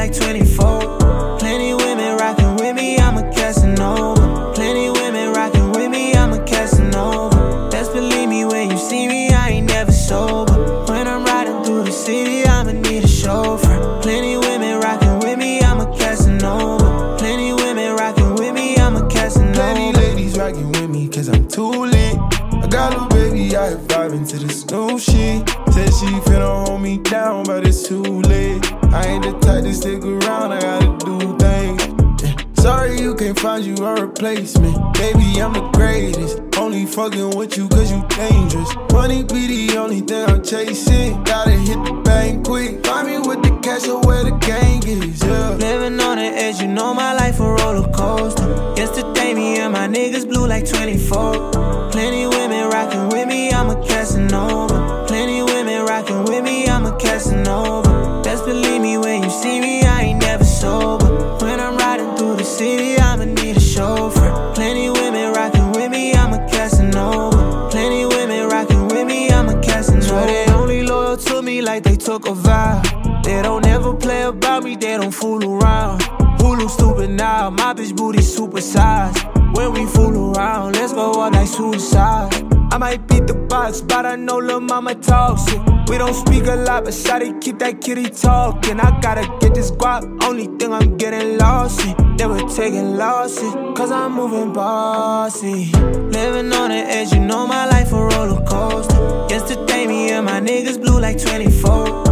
like 24. Plenty women rockin' with me, I'm a Casanova. Plenty women rockin' with me, I'm a Casanova. Best believe me when you see me, I ain't never sober. When I'm riding through the city, I'ma need a chauffeur. Plenty women rockin' with me, I'm a Casanova. Plenty women rockin' with me, I'm a Casanova. Plenty ladies rockin' with me, cause I'm too lit. I got a baby, I hit vibe into this new shit. Said she finna hold me down, but it's too late. I ain't the type to stick around, I gotta do things. Sorry you can't find you a replacement. Baby, I'm the greatest. Only fucking with you cause you dangerous. Money be the only thing I'm chasing. Gotta hit the bank quick. Find me with the cash or where the gang is, yeah. Living on the edge, you know my life a roller coaster. Yesterday me and my niggas blew like 24. Plenty women rockin' with me, I'm a Casanova. Plenty women rockin' with me, I'm a Casanova. Best believe me when you see me, I ain't never sober. When I'm riding through the city, I'ma need a chauffeur. Plenty women rockin' with me, I'm a Casanova. Plenty women rockin' with me, I'm a Casanova. Swear they only loyal to me like they took a vow. They don't ever play about me, they don't fool around. Who look stupid now? My bitch booty super size. When we fool around, let's go all like suicide. I might beat the box, but I know lil' mama talks it. We don't speak a lot, but shawty keep that kitty talking. I gotta get this guap, only thing I'm getting lost in. Never taking losses, cause I'm moving bossy. Living on the edge, you know my life a roller coaster. Yesterday me and my niggas blew like 24.